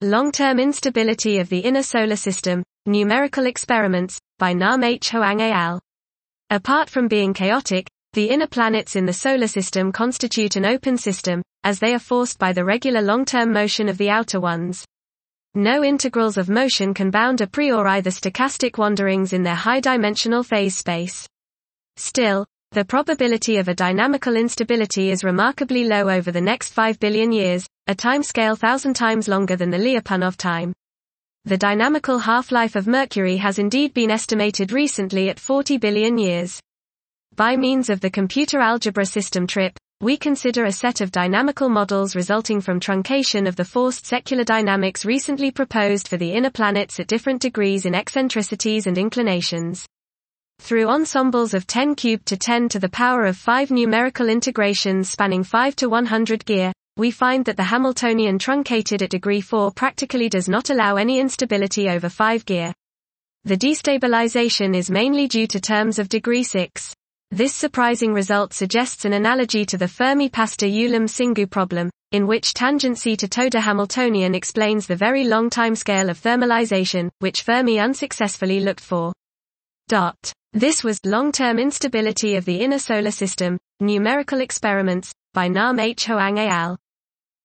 Long-term instability of the inner solar system, numerical experiments, by Nam H. Hoang et al. Apart from being chaotic, the inner planets in the solar system constitute an open system, as they are forced by the regular long-term motion of the outer ones. No integrals of motion can bound a priori the stochastic wanderings in their high-dimensional phase space. Still, the probability of a dynamical instability is remarkably low over the next 5 billion years, a timescale 1,000 times longer than the Lyapunov time. The dynamical half-life of Mercury has indeed been estimated recently at 40 billion years. By means of the computer algebra system TRIP, we consider a set of dynamical models resulting from truncation of the forced secular dynamics recently proposed for the inner planets at different degrees in eccentricities and inclinations. Through ensembles of 10 cubed to 10 to the power of 5 numerical integrations spanning 5 to 100 gear, we find that the Hamiltonian truncated at degree 4 practically does not allow any instability over 5 gear. The destabilization is mainly due to terms of degree 6. This surprising result suggests an analogy to the Fermi-Pastor-Ulam-Singu problem, in which tangency to Toda-Hamiltonian explains the very long timescale of thermalization, which Fermi unsuccessfully looked for. This was Long-Term Instability of the Inner Solar System, Numerical Experiments, by Nam H. Hoang et al.